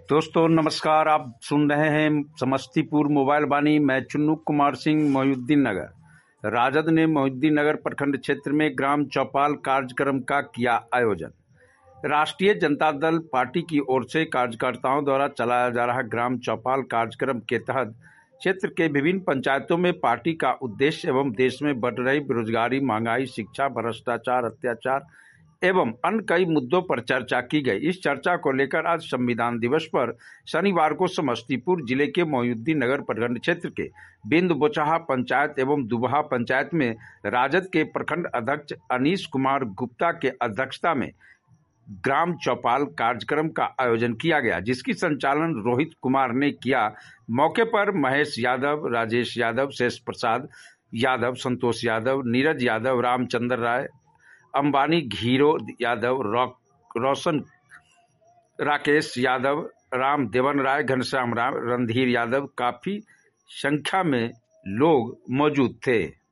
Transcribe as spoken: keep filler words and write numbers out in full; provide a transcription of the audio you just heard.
दोस्तों नमस्कार। आप सुन रहे हैं समस्तीपुर मोबाइल वाणी। मैं चुन्नू कुमार सिंह, मोहिउद्दीन नगर। राजद ने मोहिउद्दीन नगर प्रखंड क्षेत्र में ग्राम चौपाल कार्यक्रम का किया आयोजन। राष्ट्रीय जनता दल पार्टी की ओर से कार्यकर्ताओं द्वारा चलाया जा रहा ग्राम चौपाल कार्यक्रम के तहत क्षेत्र के विभिन्न पंचायतों में पार्टी का उद्देश्य एवं देश में बढ़ रही बेरोजगारी, महंगाई, शिक्षा, भ्रष्टाचार, अत्याचार एवं अन्य कई मुद्दों पर चर्चा की गई। इस चर्चा को लेकर आज संविधान दिवस पर शनिवार को समस्तीपुर जिले के मोहिउद्दीन नगर प्रखंड क्षेत्र के बिंद बोचहा पंचायत एवं दुबहा पंचायत में राजद के प्रखंड अध्यक्ष अनीश कुमार गुप्ता के अध्यक्षता में ग्राम चौपाल कार्यक्रम का आयोजन किया गया, जिसकी संचालन रोहित कुमार ने किया। मौके पर महेश यादव, राजेश यादव, शेष प्रसाद यादव, संतोष यादव, नीरज यादव, रामचंद्र राय, अंबानी घीरो यादव, रोशन राकेश यादव, राम देवन राय, घनश्याम राम, रणधीर यादव, काफी संख्या में लोग मौजूद थे।